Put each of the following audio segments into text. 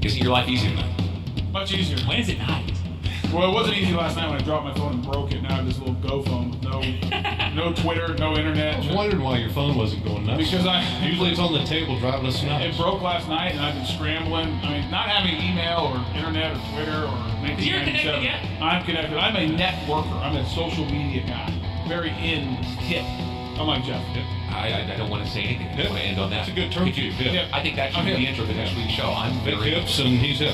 Isn't your life easier tonight? Much easier. When is it not? Well, it wasn't easy last night when I dropped my phone and broke it. Now I have this little Go phone with no Twitter, no internet. I was wondering why your phone wasn't going nuts. Because usually it's on the table driving us nuts. It broke last night, and I've been scrambling. I mean, not having email or internet or Twitter or 1997. You're connected yet? I'm connected. I'm a networker. I'm a social media guy. Very hip. Unlike Jeff. I don't want to say anything. I just want to end on that. It's a good term. I think that should be the intro to the next week's show. I'm Big very hips and he's hip.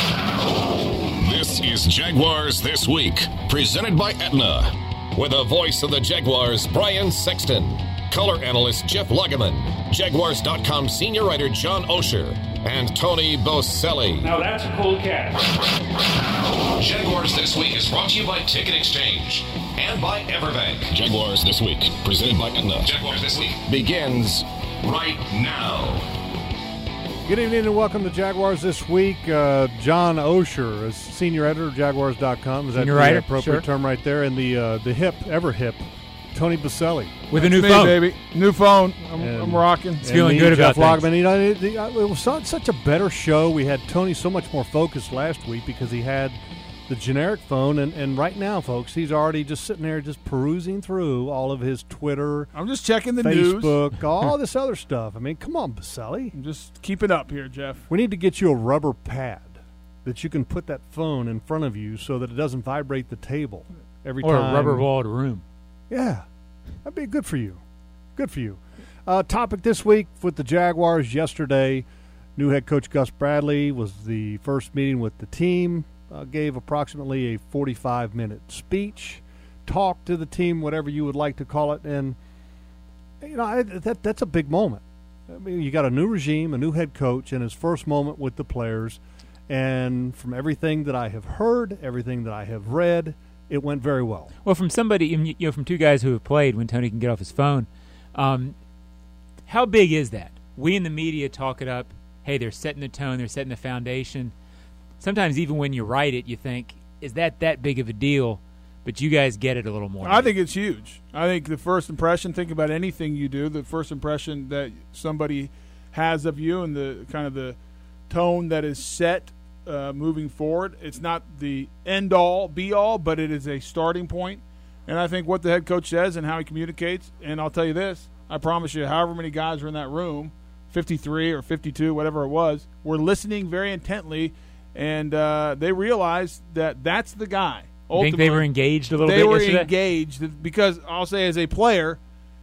This is Jaguars This Week, presented by Aetna. With the voice of the Jaguars, Brian Sexton, color analyst Jeff Lugeman, Jaguars.com senior writer John Osher, and Tony Boselli. Now that's a cool cat. Jaguars This Week is brought to you by Ticket Exchange and by Everbank. Jaguars This Week, presented by Aetna. Jaguars This Week begins right now. Good evening and welcome to Jaguars This Week. John Osher is senior editor of Jaguars.com. Is that senior the writer? appropriate Sure. term right there? And the ever hip, Tony Boselli. With a new That's me, phone. baby. New phone. And- I'm rocking. And feeling me, good Jeff about Logman. You know, it was such a better show. We had Tony so much more focused last week because he had the generic phone. And right now, folks, he's already just sitting there just perusing through all of his Twitter, I'm just checking the news. Facebook, all this other stuff. I mean, come on, Boselli. I'm just keeping up here, Jeff. We need to get you a rubber pad that you can put that phone in front of you so that it doesn't vibrate the table every Or time. a rubber-walled room. Yeah, that'd be good for you. Good for you. Topic this week with the Jaguars yesterday. New head coach Gus Bradley was the first meeting with the team, gave approximately a 45-minute speech, talked to the team, whatever you would like to call it, and you know that's a big moment. I mean, you got a new regime, a new head coach, and his first moment with the players. And from everything that I have heard, everything that I have read, it went very well. Well, from somebody, from two guys who have played when Tony can get off his phone, how big is that? We in the media talk it up. Hey, they're setting the tone. They're setting the foundation. Sometimes even when you write it, you think, is that big of a deal? But you guys get it a little more. I think it's huge. I think the first impression, think about anything you do, the first impression that somebody has of you and the kind of the tone that is set moving forward. It's not the end-all, be-all, but it is a starting point. And I think what the head coach says and how he communicates, and I'll tell you this, I promise you, however many guys were in that room, 53 or 52, whatever it was, were listening very intently, and they realized that that's the guy. You think they were engaged a little bit They were yesterday? engaged because I'll say as a player,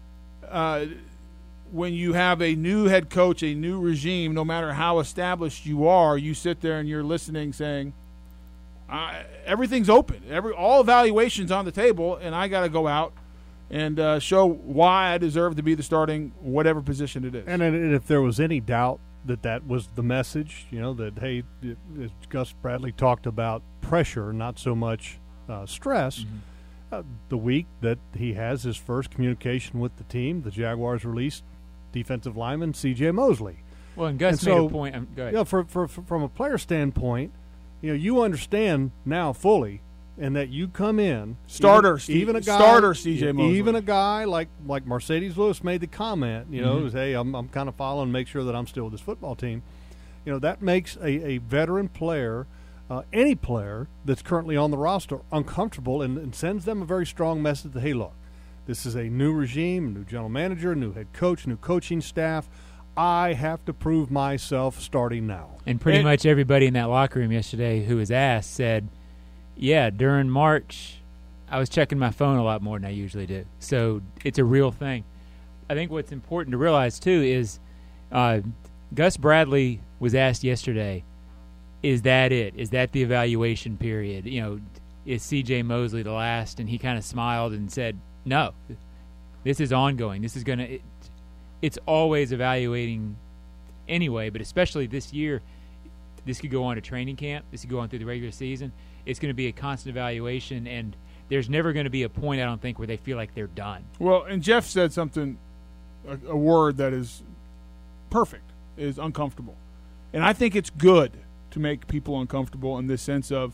when you have a new head coach, a new regime, no matter how established you are, you sit there and you're listening saying, everything's open. All evaluations on the table, and I got to go out and show why I deserve to be the starting whatever position it is. And if there was any doubt that was the message, that, hey, as Gus Bradley talked about pressure, not so much stress. The week that he has his first communication with the team, the Jaguars released defensive lineman C.J. Mosley. Well, and Gus made a point. Go ahead. From a player standpoint, you understand now fully, and that you come in even a guy, starter C.J. Mosley, even a guy like Mercedes Lewis made the comment, hey, I'm kind of following, make sure that I'm still with this football team. That makes a veteran player, any player that's currently on the roster, uncomfortable, and sends them a very strong message that, hey, look, this is a new regime, a new general manager, new head coach, new coaching staff. I have to prove myself starting now. And pretty much everybody in that locker room yesterday who was asked said, yeah, during March, I was checking my phone a lot more than I usually do. So it's a real thing. I think what's important to realize, too, is Gus Bradley was asked yesterday, is that it? Is that the evaluation period? Is C.J. Mosley the last? And he kind of smiled and said, no, this is ongoing. This is going to – it's always evaluating anyway, but especially this year, this could go on to training camp. This could go on through the regular season. It's going to be a constant evaluation, and there's never going to be a point, I don't think, where they feel like they're done. Well, and Jeff said something, a word that is perfect, is uncomfortable. And I think it's good to make people uncomfortable in this sense of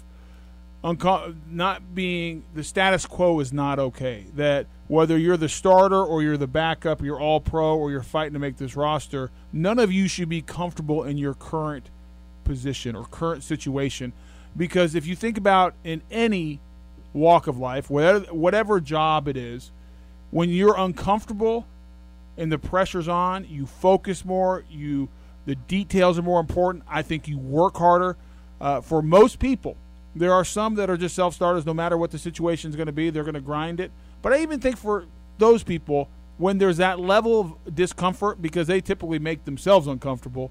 not being – the status quo is not okay. That whether you're the starter or you're the backup, you're all pro or you're fighting to make this roster, none of you should be comfortable in your current position or current situation. Because if you think about in any walk of life, whatever job it is, when you're uncomfortable and the pressure's on, you focus more, the details are more important. I think you work harder. For most people, there are some that are just self-starters. No matter what the situation is going to be, they're going to grind it. But I even think for those people, when there's that level of discomfort, because they typically make themselves uncomfortable,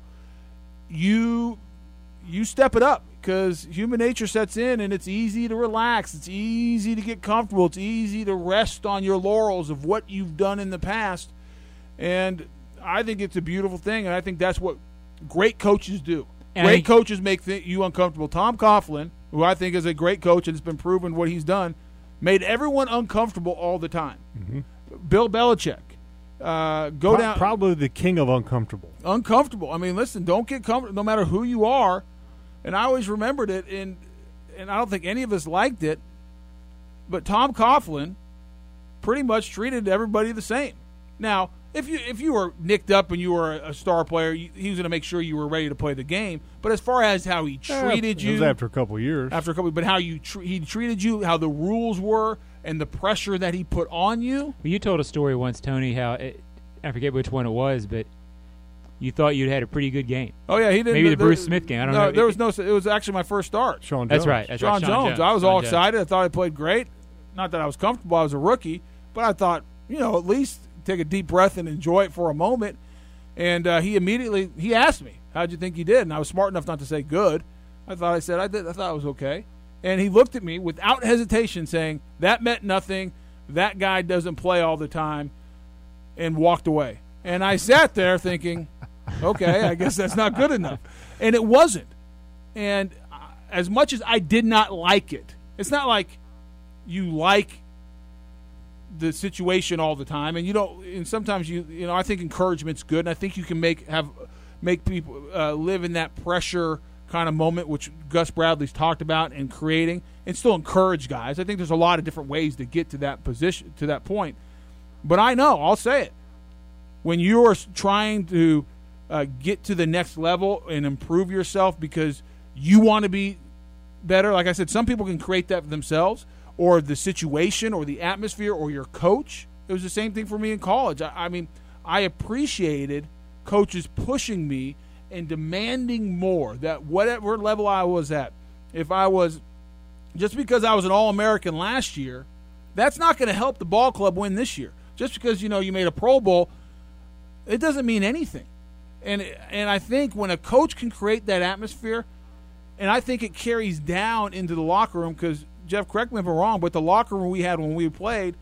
you step it up, because human nature sets in, and it's easy to relax. It's easy to get comfortable. It's easy to rest on your laurels of what you've done in the past. And I think it's a beautiful thing, and I think that's what great coaches do. Great coaches make you uncomfortable. Tom Coughlin, who I think is a great coach and it's been proven what he's done, made everyone uncomfortable all the time. Mm-hmm. Bill Belichick, down. Probably the king of uncomfortable. Uncomfortable. I mean, listen, don't get comfortable no matter who you are. And I always remembered it, and I don't think any of us liked it, but Tom Coughlin pretty much treated everybody the same. Now, if you were nicked up and you were a star player, he was going to make sure you were ready to play the game. But as far as how he treated you, it was after a couple of years. But how he treated you, how the rules were, and the pressure that he put on you. Well, you told a story once, Tony, how I forget which one it was, but you thought you'd had a pretty good game. Oh yeah, he didn't. Maybe the Bruce Smith game. I don't know. There was no. It was actually my first start. Sean Jones. That's right. Sean Jones. I was all excited. I thought I played great. Not that I was comfortable. I was a rookie, but I thought, at least take a deep breath and enjoy it for a moment. And he asked me, "How'd you think you did?" And I was smart enough not to say good. I thought it was okay. And he looked at me without hesitation, saying, "That meant nothing. That guy doesn't play all the time," and walked away. And I sat there thinking, okay, I guess that's not good enough. And it wasn't. And as much as I did not like it, it's not like you like the situation all the time, and you don't. And sometimes I think encouragement's good, and I think you can make people live in that pressure kind of moment, which Gus Bradley's talked about and creating, and still encourage guys. I think there's a lot of different ways to get to that position, to that point. But I'll say it, when you are trying to get to the next level and improve yourself because you want to be better. Like I said, some people can create that for themselves, or the situation or the atmosphere or your coach. It was the same thing for me in college. I mean, I appreciated coaches pushing me and demanding more, that whatever level I was at, just because I was an All-American last year, that's not going to help the ball club win this year. Just because, you made a Pro Bowl, it doesn't mean anything. And I think when a coach can create that atmosphere, and I think it carries down into the locker room, because, Jeff, correct me if I'm wrong, but the locker room we had when we played,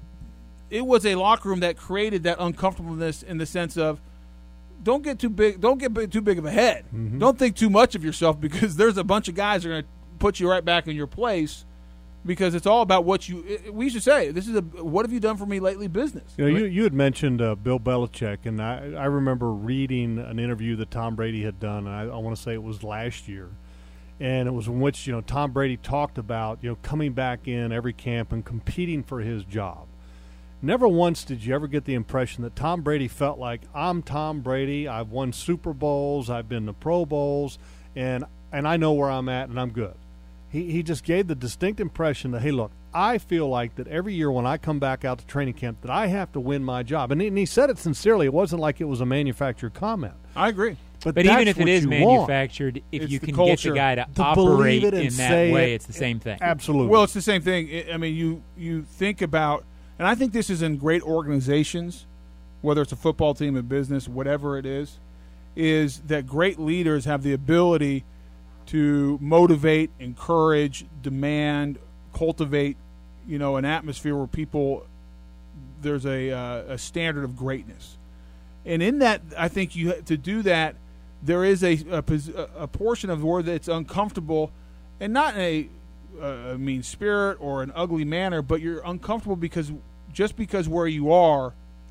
it was a locker room that created that uncomfortableness in the sense of, don't get too big of a head. Mm-hmm. Don't think too much of yourself, because there's a bunch of guys that are going to put you right back in your place, because it's all about what we used to say, this is what have you done for me lately business. You had mentioned Bill Belichick, and I remember reading an interview that Tom Brady had done, and I want to say it was last year, and it was in which Tom Brady talked about coming back in every camp and competing for his job. Never once did you ever get the impression that Tom Brady felt like, I'm Tom Brady, I've won Super Bowls, I've been to Pro Bowls, and I know where I'm at and I'm good. He just gave the distinct impression that, hey, look, I feel like that every year when I come back out to training camp that I have to win my job. And he said it sincerely. It wasn't like it was a manufactured comment. I agree. But even if it is manufactured, if you can get the guy to operate in that way, it's the same thing. Absolutely. Well, it's the same thing. I mean, you think about, and I think this is in great organizations, whether it's a football team, a business, whatever it is that great leaders have the ability to motivate, encourage, demand, cultivate, an atmosphere where there's a standard of greatness. And in that, I think to do that, there is a portion of the word that's uncomfortable, and not in a mean spirit or an ugly manner, but you're uncomfortable because where you are,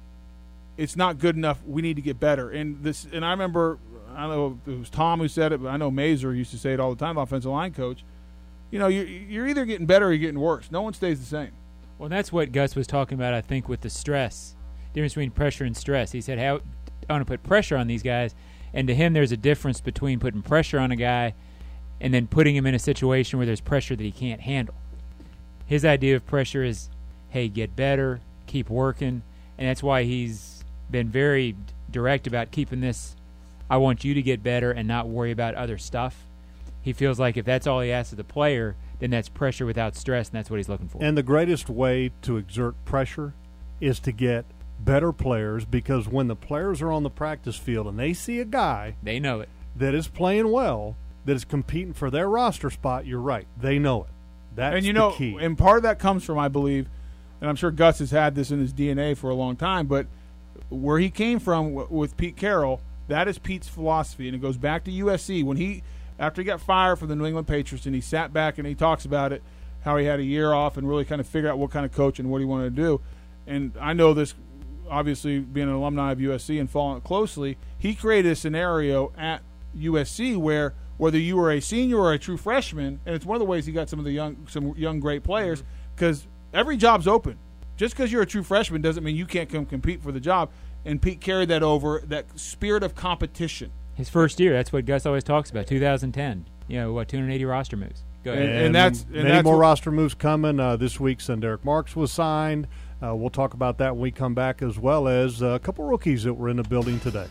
it's not good enough. We need to get better. And I remember, I don't know if it was Tom who said it, but I know Mazer used to say it all the time, the offensive line coach. You're either getting better or you're getting worse. No one stays the same. Well, that's what Gus was talking about, I think, with the stress, difference between pressure and stress. He said, I want to put pressure on these guys, And to him, there's a difference between putting pressure on a guy and then putting him in a situation where there's pressure that he can't handle. His idea of pressure is, hey, get better, keep working, and that's why he's been very direct about keeping this, I want you to get better and not worry about other stuff. He feels like if that's all he asks of the player, then that's pressure without stress, and that's what he's looking for. And the greatest way to exert pressure is to get better players, because when the players are on the practice field and they see a guy They know it. that is playing well, that is competing for their roster spot, you're right. They know it. That's And the key. and part of that comes from, I believe, and I'm sure Gus has had this in his DNA for a long time, but where he came from with Pete Carroll, that is Pete's philosophy, and it goes back to USC. When after he got fired from the New England Patriots, and he sat back and he talks about it, how he had a year off and really kind of figure out what kind of coach and what he wanted to do. And I know this, obviously, being an alumni of USC and following it closely, he created a scenario at USC where whether you were a senior or a true freshman, and it's one of the ways he got some young great players, because every job's open. Just because you're a true freshman doesn't mean you can't come compete for the job. And Pete carried that over, that spirit of competition. His first year, that's what Gus always talks about, 2010. 280 roster moves. Go ahead. And that's many more what- roster moves coming. This week, Senderick Marks was signed. We'll talk about that when we come back, as well as a couple rookies that were in the building today.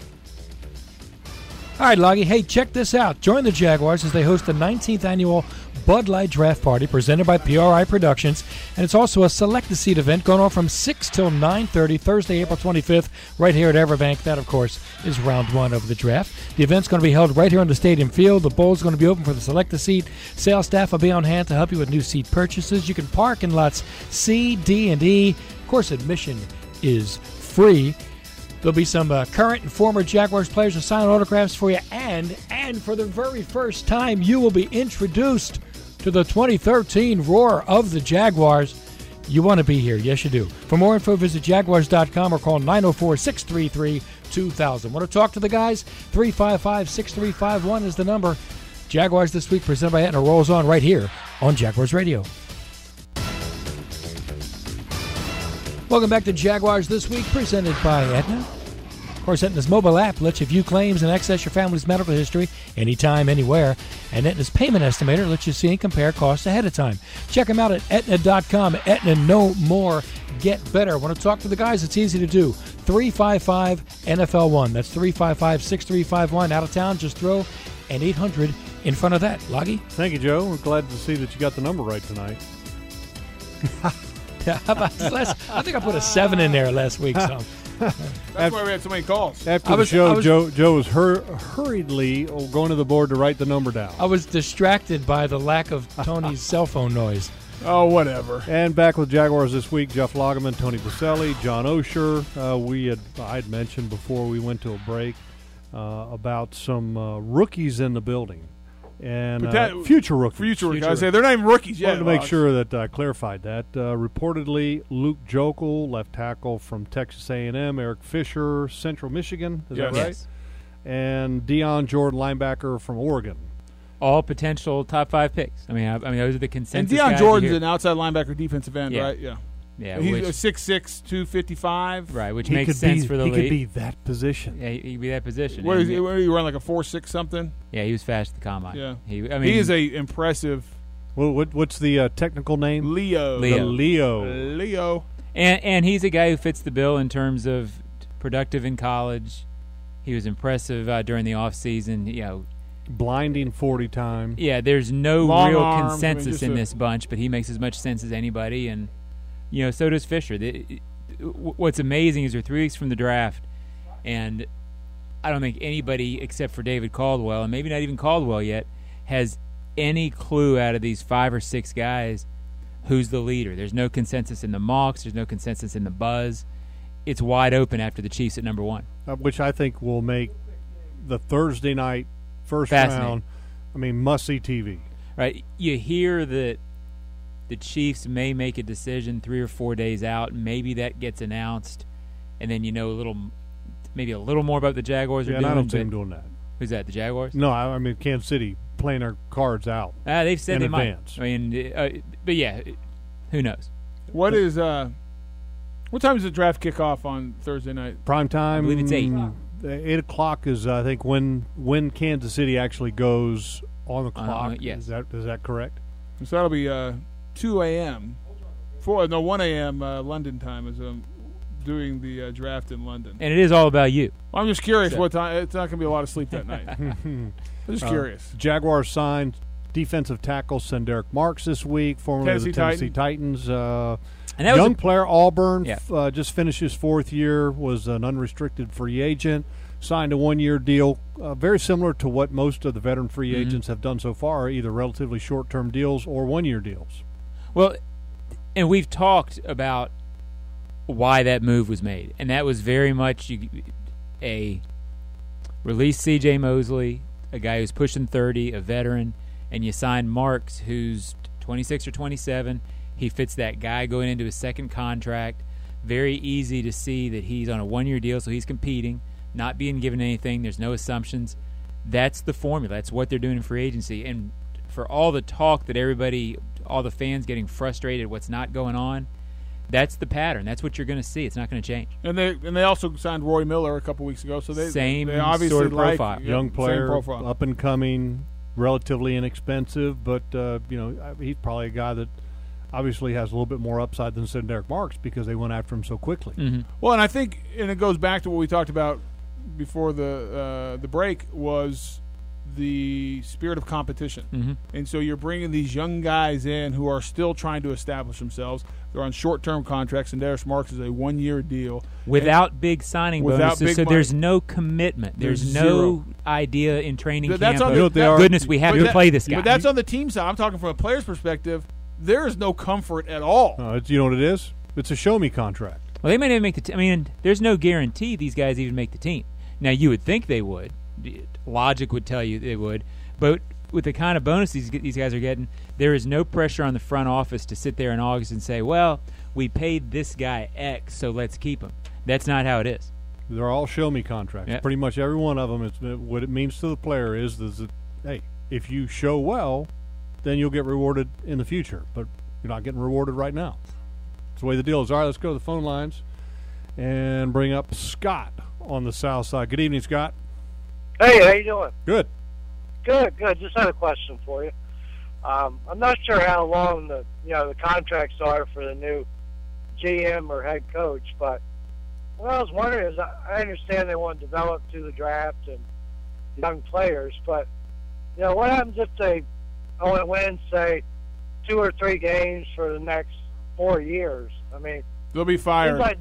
All right, Loggy. Hey, check this out. Join the Jaguars as they host the 19th annual Bud Light Draft Party presented by PRI Productions. And it's also a select-a-seat event going on from 6 till 9:30, Thursday, April 25th, right here at Everbank. That, of course, is round one of the draft. The event's going to be held right here on the stadium field. The bowl's going to be open for the select-a-seat. Sales staff will be on hand to help you with new seat purchases. You can park in lots C, D, and E. Of course, admission is free. There'll be some current and former Jaguars players to sign autographs for you, and for the very first time, you will be introduced to the 2013 Roar of the Jaguars. You want to be here. Yes, you do. For more info, visit Jaguars.com or call 904-633-2000. Want to talk to the guys? 355-6351 is the number. Jaguars This Week, presented by Aetna, rolls on right here on Jaguars Radio. Welcome back to Jaguars This Week, presented by Aetna. Of course, Aetna's mobile app lets you view claims and access your family's medical history anytime, anywhere. And Aetna's payment estimator lets you see and compare costs ahead of time. Check them out at Aetna.com. Aetna, no more, get better. Want to talk to the guys? It's easy to do. 355-NFL1. That's 355-6351. Out of town, just throw an 800 in front of that. Loggy? Thank you, Joe. We're glad to see that you got the number right tonight. How about I think I put a 7 in there last week. So. That's why we had so many calls. After the show, Joe was hurriedly going to the board to write the number down. I was distracted by the lack of Tony's cell phone noise. Oh, whatever. And back with Jaguars This Week, Jeff Lageman, Tony Baselli, John Osher. I had mentioned before we went to a break about some rookies in the building. And future rookies. Future rookies. I say they're not even rookies yet. I wanted to make sure that I clarified that. Reportedly, Luke Jokel, left tackle from Texas A&M, Eric Fisher, Central Michigan. Is that right? Yes. And Deion Jordan, linebacker from Oregon. All potential top 5 picks. I mean, those are the consensus. And Deion guys Jordan's here. an outside linebacker, defensive end, right? Yeah. Yeah, He's 6'6", 255. Right, which makes sense for the league. He could be that position. Yeah, he'd be that position. What is he run like a 4.6 something? Yeah, he was fast at the combine. Yeah, he is a impressive. What's the technical name? Leo. Leo. And he's a guy who fits the bill in terms of productive in college. He was impressive during the offseason. Blinding 40 time. Yeah, there's no Long real arms, consensus in this bunch, but he makes as much sense as anybody, and so does Fisher. What's amazing is they're 3 weeks from the draft, and I don't think anybody except for David Caldwell, and maybe not even Caldwell yet, has any clue out of these 5 or 6 guys who's the leader. There's no consensus in the mocks. There's no consensus in the buzz. It's wide open after the Chiefs at number 1. Which I think will make the Thursday night first round, must-see TV. Right. You hear that the Chiefs may make a decision 3 or 4 days out. Maybe that gets announced, and then maybe a little more about the Jaguars are doing. I don't see them doing that. Who's that, the Jaguars? No, I mean Kansas City playing their cards out. They've said they advance. might. But yeah, who knows? What is what time does the draft kick off on Thursday night? Prime time. I believe it's 8. 8 o'clock is, I think, when Kansas City actually goes on the clock. Yes. Is that correct? So that'll be 2 a.m. 1 a.m. London time is doing the draft in London. And it is all about you. Well, I'm just curious what time. It's not going to be a lot of sleep that night. I'm just curious. Jaguars signed defensive tackle Senderick Marks this week, formerly of the Tennessee Titans. And that was young player, Auburn, Yeah. just finished his 4th year, was an unrestricted free agent, signed a 1-year deal, very similar to what most of the veteran free agents have done so far, either relatively short-term deals or 1-year deals. Well, and we've talked about why that move was made, and that was very much a release C.J. Mosley, a guy who's pushing 30, a veteran, and you sign Marks, who's 26 or 27. He fits that guy going into his second contract. Very easy to see that he's on a 1-year deal, so he's competing, not being given anything. There's no assumptions. That's the formula. That's what they're doing in free agency. And for all the talk that everybody, all the fans getting frustrated what's not going on, that's the pattern. That's what you're going to see. It's not going to change. And they also signed Roy Miller a couple weeks ago, so they obviously sort of like profile. Young player, same profile. up and coming, relatively inexpensive, but he's probably a guy that obviously has a little bit more upside than Senderick Marks because they went after him so quickly. Mm-hmm. Well, and I think, and it goes back to what we talked about before the break, was the spirit of competition. Mm-hmm. And so you're bringing these young guys in who are still trying to establish themselves. They're on short-term contracts, and Senderick Marks is a 1-year deal. Without big signing Without bonuses, big so money. there's no commitment. There's no zero. idea in training That's camp. on of, the- You know what they are? goodness, we have But to that- play this guy. But that's on the team side. I'm talking from a player's perspective. There is no comfort at all. You know what it is? It's a show-me contract. Well, they may not make the team. I mean, there's no guarantee these guys even make the team. Now, you would think they would. Logic would tell you they would. But with the kind of bonus these guys are getting, there is no pressure on the front office to sit there in August and say, well, we paid this guy X, so let's keep him. That's not how it is. They're all show-me contracts. Yep. Pretty much every one of them. What it means to the player is that, hey, if you show well, then you'll get rewarded in the future. But you're not getting rewarded right now. That's the way the deal is. All right, let's go to the phone lines and bring up Scott on the south side. Good evening, Scott. Hey, how you doing? Good. Good. Just had a question for you. I'm not sure how long the contracts are for the new GM or head coach, but what I was wondering is I understand they want to develop through the draft and young players, but what happens if they only win, say, 2 or 3 games for the next 4 years? I mean, They'll be fired. that's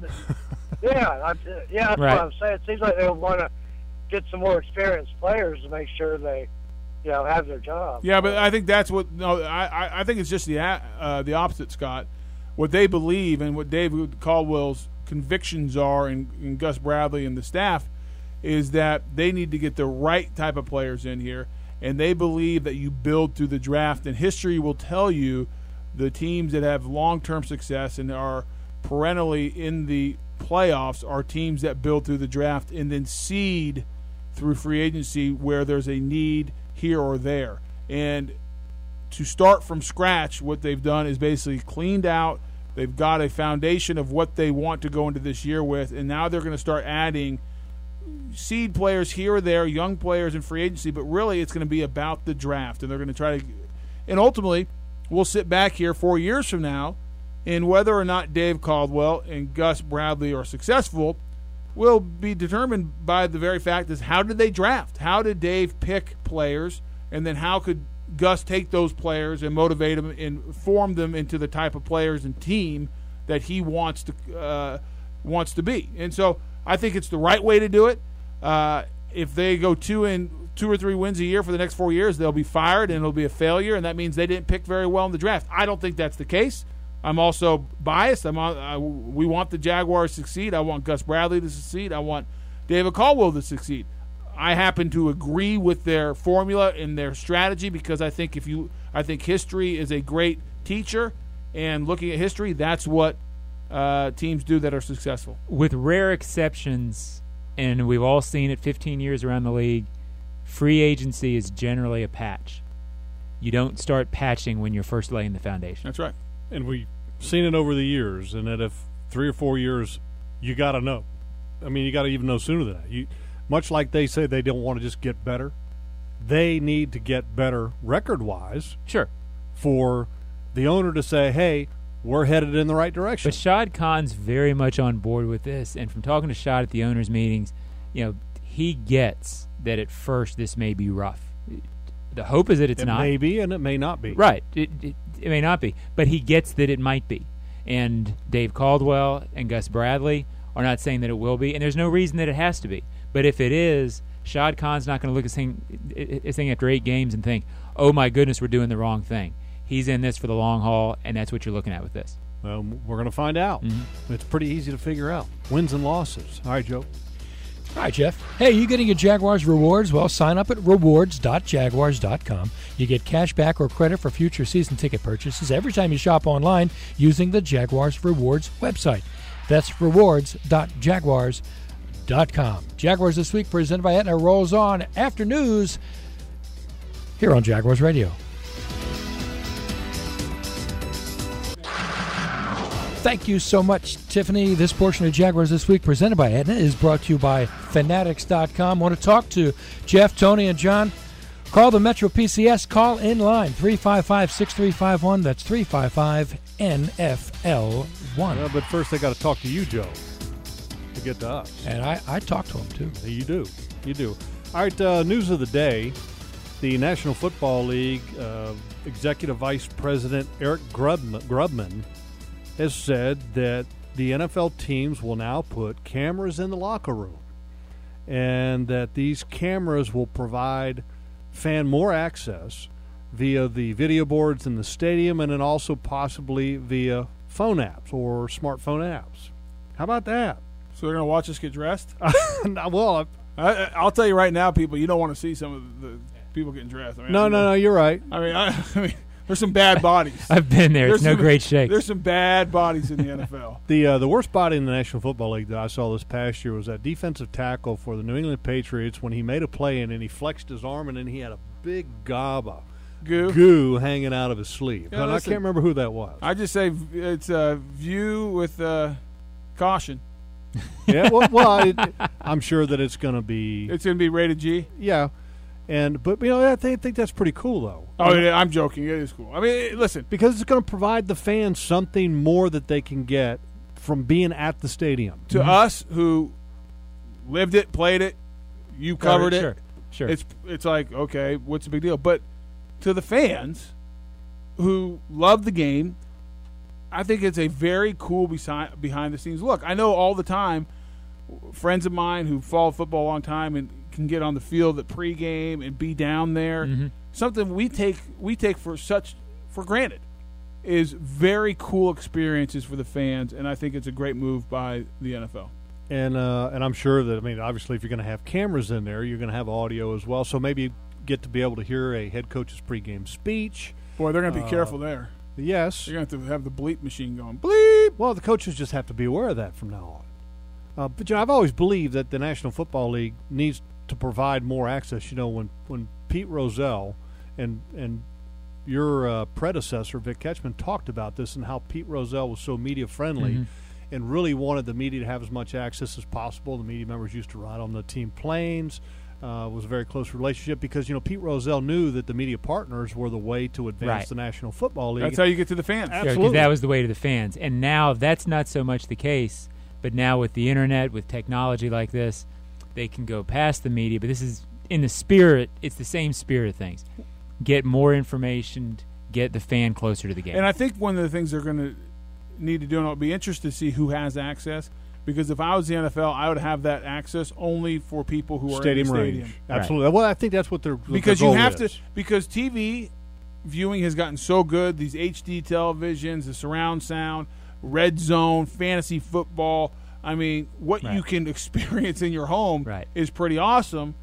Right. what I'm saying. It seems like they want to get some more experienced players to make sure they, have their job. Yeah, but I think that's what. No, I think it's just the opposite, Scott. What they believe and what Dave Caldwell's convictions are, and Gus Bradley and the staff, is that they need to get the right type of players in here, and they believe that you build through the draft. And history will tell you the teams that have long-term success and are perennially in the playoffs are teams that build through the draft and then seed through free agency where there's a need here or there. And to start from scratch, what they've done is basically cleaned out. They've got a foundation of what they want to go into this year with, and now they're going to start adding seed players here or there, young players in free agency, but really it's going to be about the draft. And they're going to try to – and ultimately, we'll sit back here 4 years from now, and whether or not Dave Caldwell and Gus Bradley are successful will be determined by the very fact is how did they draft? How did Dave pick players, and then how could Gus take those players and motivate them and form them into the type of players and team that he wants to be? And so I think it's the right way to do it. If they go 2 or 3 wins a year for the next 4 years, they'll be fired and it'll be a failure, and that means they didn't pick very well in the draft. I don't think that's the case. I'm also biased. We want the Jaguars to succeed. I want Gus Bradley to succeed. I want David Caldwell to succeed. I happen to agree with their formula and their strategy because I think history is a great teacher, and looking at history, that's what teams do that are successful. With rare exceptions, and we've all seen it 15 years around the league, free agency is generally a patch. You don't start patching when you're first laying the foundation. That's right. And we've seen it over the years, and that if 3 or 4 years, you got to know. I mean, you got to even know sooner than that. much like they say they don't want to just get better, they need to get better record-wise Sure. for the owner to say, hey, we're headed in the right direction. But Shad Khan's very much on board with this, and from talking to Shad at the owners' meetings, he gets that at first this may be rough. The hope is that it's not. It may be, and it may not be. Right. It may not be, but he gets that it might be. And Dave Caldwell and Gus Bradley are not saying that it will be, and there's no reason that it has to be. But if it is, Shad Khan's not going to look at this thing after 8 games and think, oh, my goodness, we're doing the wrong thing. He's in this for the long haul, and that's what you're looking at with this. Well, we're going to find out. Mm-hmm. It's pretty easy to figure out. Wins and losses. All right, Joe. All right, Jeff. Hey, you getting your Jaguars rewards? Well, sign up at rewards.jaguars.com. You get cash back or credit for future season ticket purchases every time you shop online using the Jaguars Rewards website. That's rewards.jaguars.com. Jaguars This Week, presented by Aetna, rolls on after news here on Jaguars Radio. Thank you so much, Tiffany. This portion of Jaguars This Week, presented by Aetna, is brought to you by Fanatics.com. Want to talk to Jeff, Tony, and John? Call the Metro PCS call-in line, 355-6351. That's 355-NFL1. Well, but first they got to talk to you, Joe, to get to us. And I talk to him, too. You do. You do. All right, news of the day. The National Football League Executive Vice President Eric Grubman has said that the NFL teams will now put cameras in the locker room and that these cameras will provide fan more access via the video boards in the stadium and then also possibly via phone apps or smartphone apps. How about that? So they're going to watch us get dressed? Well, I'll tell you right now, people, you don't want to see some of the people getting dressed. I mean, no, you're right. I mean, there's some bad bodies. I've been there. It's no great shake. There's some bad bodies in the NFL. The worst body in the National Football League that I saw this past year was that defensive tackle for the New England Patriots when he made a play and then he flexed his arm and then he had a big gob of goo hanging out of his sleeve. Yeah, and I can't remember who that was. I just say it's a view with caution. Yeah, I'm sure that it's going to be. It's going to be rated G. Yeah. But I think that's pretty cool, though. Oh, yeah, I'm joking. It is cool. I mean, listen. Because it's going to provide the fans something more that they can get from being at the stadium. To us who lived it, played it, you covered it. Sure. It's like, okay, what's the big deal? But to the fans who love the game, I think it's a very cool behind-the-scenes look. I know all the time friends of mine who follow football a long time and can get on the field at pregame and be down there. Mm-hmm. Something we take for granted is very cool experiences for the fans, and I think it's a great move by the NFL. And I'm sure that, obviously if you're going to have cameras in there, you're going to have audio as well. So maybe you get to be able to hear a head coach's pregame speech. Boy, they're going to be careful there. Yes. You're going to have the bleep machine going, bleep. Well, the coaches just have to be aware of that from now on. But I've always believed that the National Football League needs to provide more access. When Pete Rozelle and your predecessor, Vic Ketchman, talked about this and how Pete Rozelle was so media-friendly and really wanted the media to have as much access as possible. The media members used to ride on the team planes. Was a very close relationship because, Pete Rozelle knew that the media partners were the way to advance the National Football League. That's how you get to the fans. Absolutely. Because that was the way to the fans. And now that's not so much the case. But now with the internet, with technology like this, they can go past the media. But this is in the spirit. It's the same spirit of things. Get more information, get the fan closer to the game. And I think one of the things they're going to need to do, and I'll be interested to see who has access, because if I was the NFL, I would have that access only for people who are in the stadium. Range. Absolutely. Right. Well, I think that's what their because their goal you have is. to because TV viewing has gotten so good. These HD televisions, the surround sound, red zone, fantasy football. What you can experience in your home is pretty awesome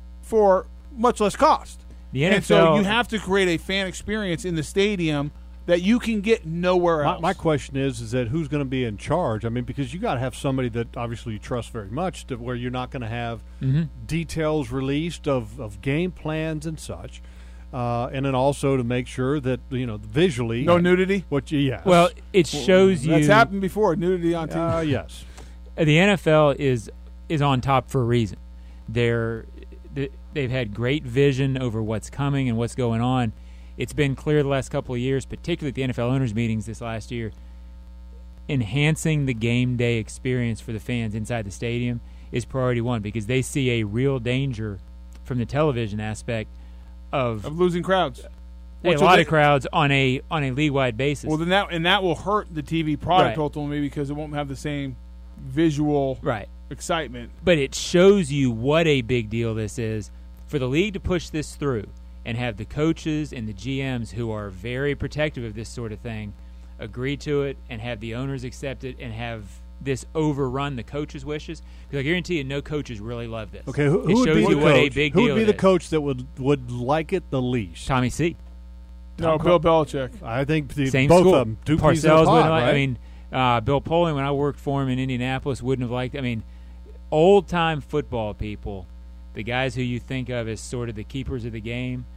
for much less cost. The NFL, and so you have to create a fan experience in the stadium that you can get nowhere else. My question is that who's going to be in charge? Because you got to have somebody that obviously you trust very much, to where you're not going to have details released of game plans and such, and then also to make sure that visually no nudity. Well, it shows you that's happened before. Nudity on TV. Yes. The NFL is on top for a reason. They've had great vision over what's coming and what's going on. It's been clear the last couple of years, particularly at the NFL owners' meetings this last year, enhancing the game day experience for the fans inside the stadium is priority one, because they see a real danger from the television aspect of losing crowds. A lot of crowds on a league-wide basis. Well, then that will hurt the TV product Right. ultimately, because it won't have the same visual excitement. But it shows you what a big deal this is for the league to push this through and have the coaches and the GMs, who are very protective of this sort of thing, agree to it, and have the owners accept it, and have this overrun the coaches' wishes. Because I guarantee you, no coaches really love this. Okay, who it would shows be you the what coach? a big Who deal would be it the is. coach that would like it the least? Tommy C. No, Bill Belichick. I think Same both school. of them. Two pieces Parcells of the wouldn't pot, like. right? I mean, Bill Polian, when I worked for him in Indianapolis, wouldn't have liked. I mean, old-time football people, the guys who you think of as sort of the keepers of the game,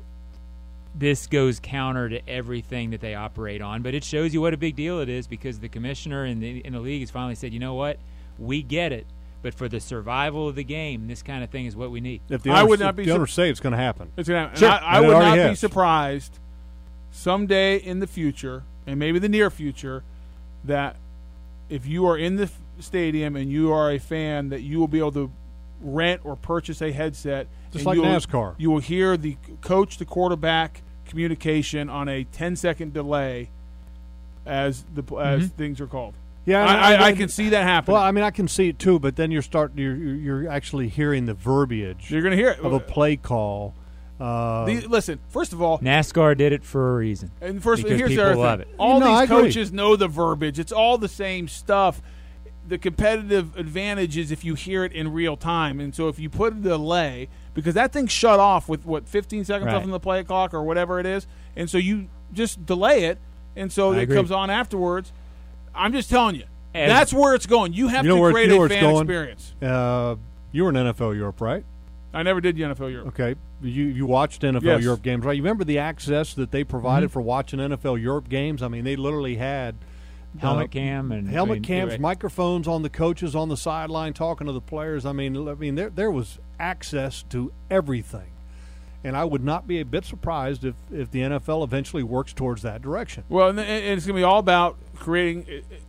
this goes counter to everything that they operate on. But it shows you what a big deal it is, because the commissioner in the league has finally said, you know what, we get it, but for the survival of the game, this kind of thing is what we need. If the I owners, would not if be the owners say it's going to happen. It's gonna happen. Sure. And I And it would already not be has. surprised someday in the future, and maybe the near future, that if you are in the stadium and you are a fan, that you will be able to rent or purchase a headset. Just and like you will- NASCAR. You will hear the coach to quarterback communication on a 10-second delay as things are called. Yeah, I can see that happening. Well, I mean, I can see it too, but then you're actually hearing the verbiage. You're going to hear it. of a play call. Listen, first of all, NASCAR did it for a reason. and first, because here's the people other thing. love it. All No, I these agree. coaches know the verbiage. It's all the same stuff. The competitive advantage is if you hear it in real time. And so if you put a delay, because that thing shut off with, 15 seconds Right. left on the play clock or whatever it is, and so you just delay it, and so I it agree. comes on afterwards. I'm just telling you. As- That's where it's going. You have You know to where- create you know a where it's fan going? experience. You were in NFL Europe, right? I never did NFL Europe. Okay. You watched NFL Yes. Europe games, right? You remember the access that they provided for watching NFL Europe games? I mean, they literally had Helmet cam and helmet cams, right. microphones on the coaches on the sideline talking to the players. I mean, there was access to everything, and I would not be a bit surprised if the NFL eventually works towards that direction. Well, and it's going to be all about creating.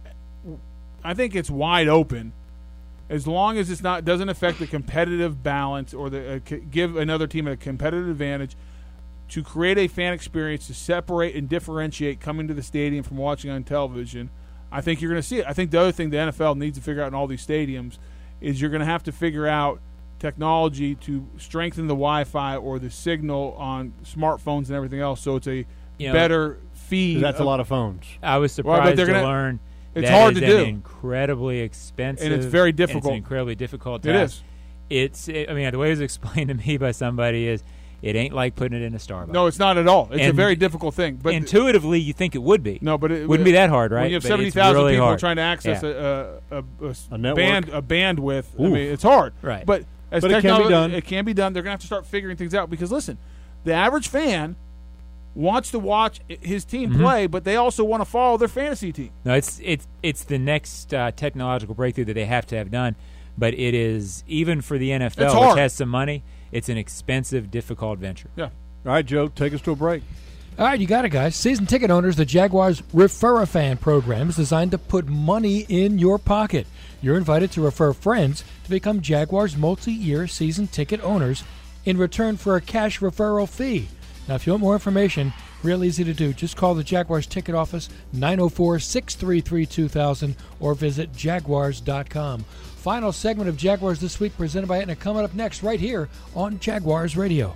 I think it's wide open, as long as doesn't affect the competitive balance or give another team a competitive advantage. To create a fan experience to separate and differentiate coming to the stadium from watching on television, I think you're going to see it. I think the other thing the NFL needs to figure out in all these stadiums is you're going to have to figure out technology to strengthen the Wi-Fi or the signal on smartphones and everything else, so it's a better feed. That's a lot of phones. I was Well, but surprised they're to gonna- learn it's that hard is to do. an incredibly expensive, And it's very and difficult. it's an incredibly difficult It task. is. I mean, the way it was explained to me by somebody is, it ain't like putting it in a Starbucks. No, it's not at all. It's a And very difficult thing. But intuitively, you think it would be. no, but it wouldn't be that hard, right? When you have But it's 70,000 really people hard. trying to access Yeah. A network. a bandwidth, I Oof. mean, it's hard. Right. But as But it can be technology, done. it can be done. They're going to have to start figuring things out because listen, the average fan wants to watch his team Mm-hmm. play, but they also want to follow their fantasy team. No, it's the next technological breakthrough that they have to have done. But it is, even for the It's NFL, hard. which has some money, it's an expensive, difficult venture. Yeah. All right, Joe, take us to a break. All right, you got it, guys. Season ticket owners, the Jaguars Refer-A-Fan program is designed to put money in your pocket. You're invited to refer friends to become Jaguars multi-year season ticket owners in return for a cash referral fee. Now, if you want more information, real easy to do. Just call the Jaguars ticket office, 904-633-2000, or visit jaguars.com. Final segment of Jaguars This Week presented by Aetna coming up next right here on Jaguars Radio.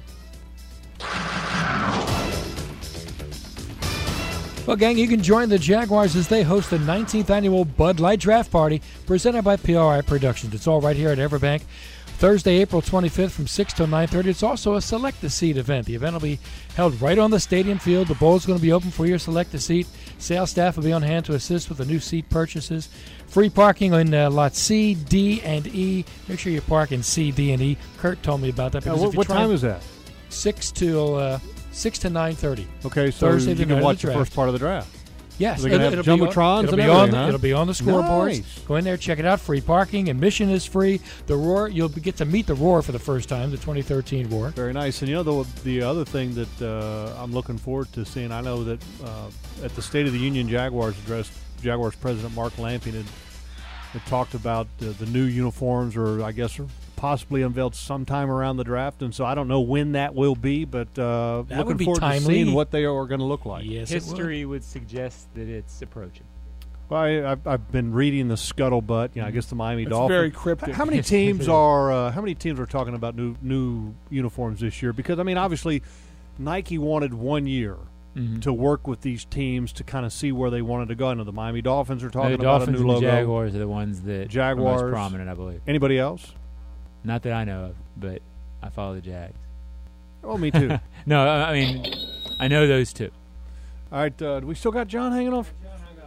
Well, gang, you can join the Jaguars as they host the 19th annual Bud Light Draft Party presented by PRI Productions. It's all right here at Everbank. Thursday, April 25th from 6 till 9:30. It's also a Select-A-Seat event. The event will be held right on the stadium field. The bowl is going to be open for your Select-A-Seat. Sales staff will be on hand to assist with the new seat purchases. Free parking in lots C, D, and E. Make sure you park in C, D, and E. Kurt told me about that. Because if you What try time is that? 6 to 9:30. Okay, so Thursday, you the night can of watch the the draft. first part of the draft. Yes, They're gonna have jumbotrons it'll and be on everything, the, huh? it'll be on the scoreboards. Nice. Go in there, check it out. Free parking. Admission is free. The Roar, you'll get to meet the Roar for the first time, the 2013 Roar. Very nice. And the other thing that I'm looking forward to seeing, I know that at the State of the Union Jaguars address, Jaguars President Mark Lampion had talked about the new uniforms, or I guess possibly unveiled sometime around the draft. And so I don't know when that will be, but would looking be forward to timely. seeing what they are going to look like. Yes, History would suggest that it's approaching. Well, I've been reading the scuttlebutt. I guess the Miami It's Dolphins. very cryptic. How many teams are talking about new uniforms this year? Because obviously, Nike wanted 1 year to work with these teams to kind of see where they wanted to go. I know the Miami Dolphins are talking The about Dolphins a new and the logo. Jaguars are the ones that Jaguars. are most prominent, I believe. Anybody else? Not that I know of, but I follow the Jags. Oh, me too. No, I mean, I know those two. All right, do we still got John hanging off?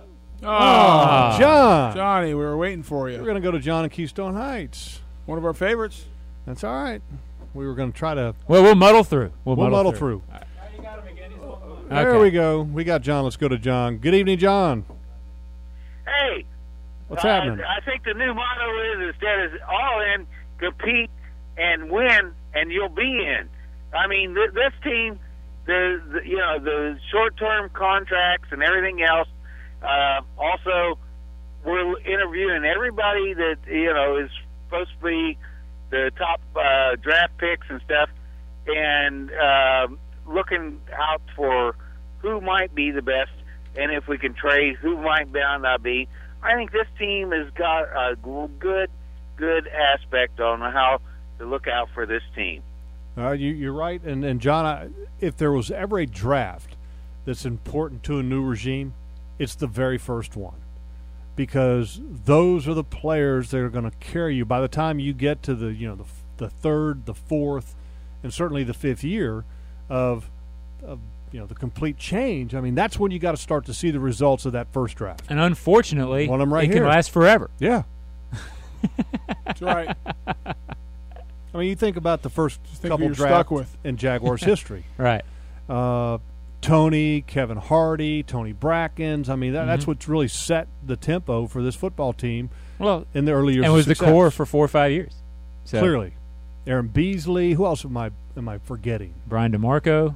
Oh, John. Johnny, we were waiting for We're you. going to go to John in Keystone Heights. One of our favorites. That's all right. We were going to try to. Well, we'll muddle through. We'll muddle through. There Okay. we go. We got John. Let's go to John. Good evening, John. Hey, What's happening? I think the new motto is that is all in, compete and win, and you'll be in. I mean, this team, the short-term contracts and everything else. Also, we're interviewing everybody that is supposed to be the top draft picks and stuff, and looking out for who might be the best, and if we can trade, who might not be. I think this team has got a good aspect on how to look out for this team. You're right. And John, if there was ever a draft that's important to a new regime, it's the very first one. Because those are the players that are going to carry you by the time you get to the third, the fourth, and certainly the fifth year of the complete change. I mean, that's when you got to start to see the results of that first draft. And unfortunately, One of them right it here. can last forever. Yeah. That's right. I mean, you think about the first think couple who you're drafts stuck with. in Jaguars history. Right. Tony, Kevin Hardy, Tony Brackens. I mean, that's what's really set the tempo for this football team Well, in the early years. and of was the success. core for 4 or 5 years. So, Clearly. Aaron Beasley. Who else am I forgetting? Brian DeMarco.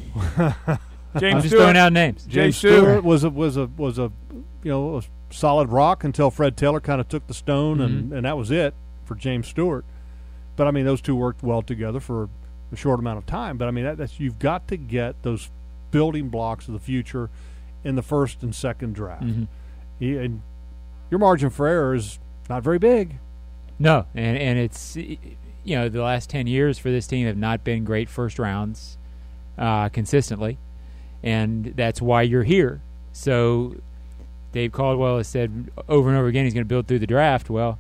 James I'm just Stewart. throwing out names. James Stewart was a solid rock until Fred Taylor kind of took the stone, and that was it for James Stewart. But I mean, those two worked well together for a short amount of time. But I mean, that's you've got to get those building blocks of the future in the first and second draft. And your margin for error is not very big. No, and it's the last 10 years for this team have not been great first rounds consistently, and that's why you're here. So Dave Caldwell has said over and over again he's going to build through the draft. Well,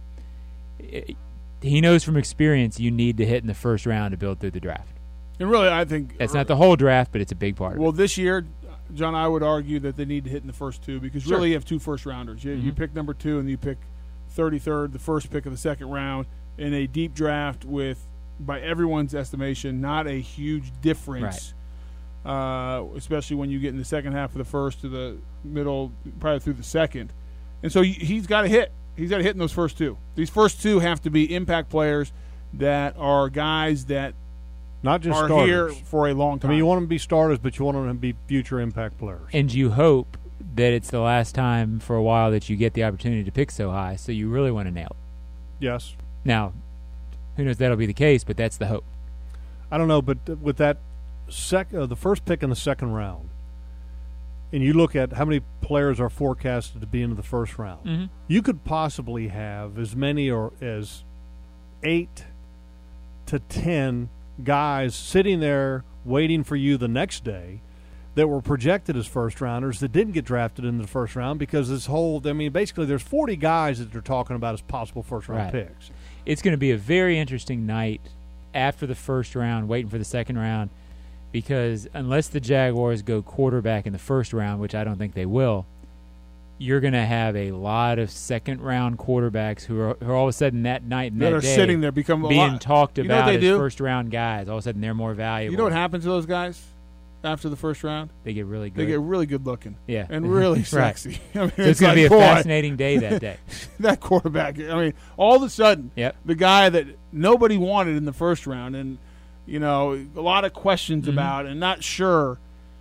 he knows from experience you need to hit in the first round to build through the draft. And really, I think That's not the whole draft, but it's a big part of Well, it. this year, John, I would argue that they need to hit in the first two because Sure. really you have two first-rounders. You pick number 2 and you pick 33rd, the first pick of the second round, in a deep draft with, by everyone's estimation, not a huge difference, especially when you get in the second half of the first to the middle, probably through the second. And so he's got to hit. He's got to hit in those first two. These first two have to be impact players that are guys that Not just are starters. here for a long I time. mean, you want them to be starters, but you want them to be future impact players. And you hope that it's the last time for a while that you get the opportunity to pick so high, so you really want to nail it. Yes. Now, who knows if that'll be the case, but that's the hope. I don't know, but with that the first pick in the second round, and you look at how many players are forecasted to be into the first round, you could possibly have as many or as 8 to 10 guys sitting there waiting for you the next day that were projected as first rounders that didn't get drafted in the first round because basically there's 40 guys that they're talking about as possible first round picks. It's going to be a very interesting night after the first round, waiting for the second round, because unless the Jaguars go quarterback in the first round, which I don't think they will, you're going to have a lot of second-round quarterbacks who are all of a sudden that night and that that are day sitting there become being talked You know what about they as do? first-round guys. All of a sudden they're more valuable. You know what happens to those guys? after the first round? They get really good. They get really good looking. Yeah. And really Right. sexy. I mean, So it's going to be a boy, fascinating day that day. that quarterback. I mean, all of a sudden, Yep. the guy that nobody wanted in the first round, and a lot of questions about, and not sure.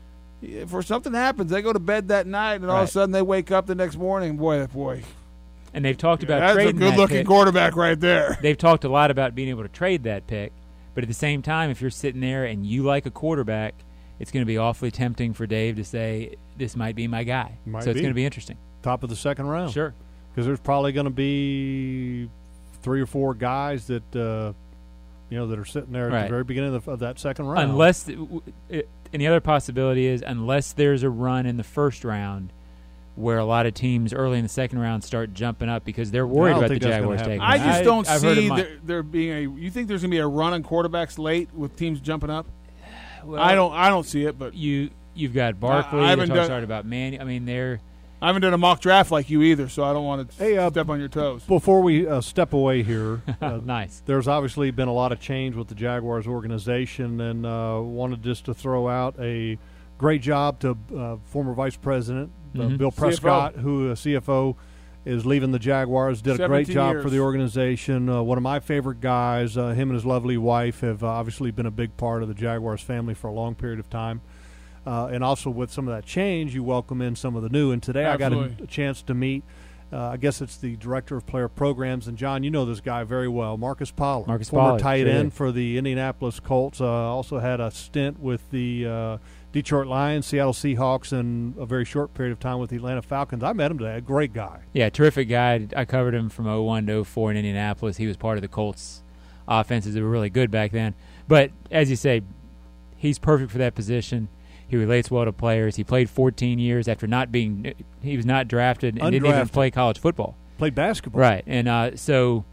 If something happens, they go to bed that night, and all of a Right. sudden they wake up the next morning. Boy. And they've talked about That's a trading that good-looking pick. quarterback right there. They've talked a lot about being able to trade that pick, but at the same time, if you're sitting there and you like a quarterback, it's going to be awfully tempting for Dave to say, this might be my guy. Might so it's be. going to be interesting. Top of the second round. Sure. Because there's probably going to be 3 or 4 guys that that are sitting there at Right. the very beginning of that second round. Unless, and the other possibility is, unless there's a run in the first round where a lot of teams early in the second round start jumping up because they're worried I don't about the think that's gonna Jaguars happen. taking I them. just don't I've heard see of my- there being you think there's going to be a run on quarterbacks late with teams jumping up? Well, I don't see it, but You've got Barkley. I haven't that done- talks about Manny. I mean, they're I haven't done a mock draft like you either, so I don't want to step on your toes. Before we step away here, nice. there's obviously been a lot of change with the Jaguars organization, and wanted just to throw out a great job to former Vice President Bill Prescott, who CFO is leaving the Jaguars. Did a great 17 job years. for the organization. One of my favorite guys. Him and his lovely wife have obviously been a big part of the Jaguars family for a long period of time. And also with some of that change, you welcome in some of the new. And today I got Absolutely. a chance to meet, I guess it's the Director of Player Programs. And, John, you know this guy very well, Marcus Pollard. Marcus former Pollard, tight sure end did. for the Indianapolis Colts. Also had a stint with the Detroit Lions, Seattle Seahawks, and a very short period of time with the Atlanta Falcons. I met him today. A great guy. Yeah, terrific guy. I covered him from 01 to 04 in Indianapolis. He was part of the Colts offenses that were really good back then. But as you say, he's perfect for that position. He relates well to players. He played 14 years after he was not drafted and didn't even Undrafted. play college football. Played basketball. Right. And so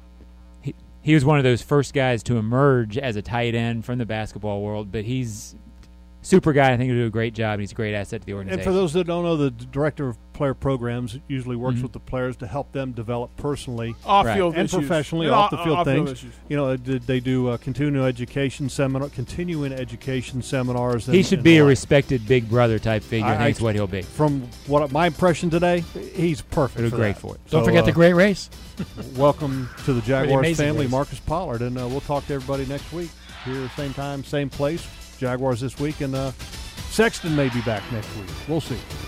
he was one of those first guys to emerge as a tight end from the basketball world, but he's super guy. I think he'll do a great job, and he's a great asset to the organization. And for those that don't know, the Director of Player Programs usually works with the players to help them develop personally Off-field and issues. professionally, And off the field off-field things. issues. They do continuing education seminars. He should and be the a like. respected big brother type figure. I think it's what he'll be. From what my impression today, he's perfect. It'll for be great that. for it. Don't So, forget the great race. welcome to the Jaguars amazing family, race. Marcus Pollard, and we'll talk to everybody next week here, same time, same place. Jaguars this week, and Sexton may be back next week. We'll see.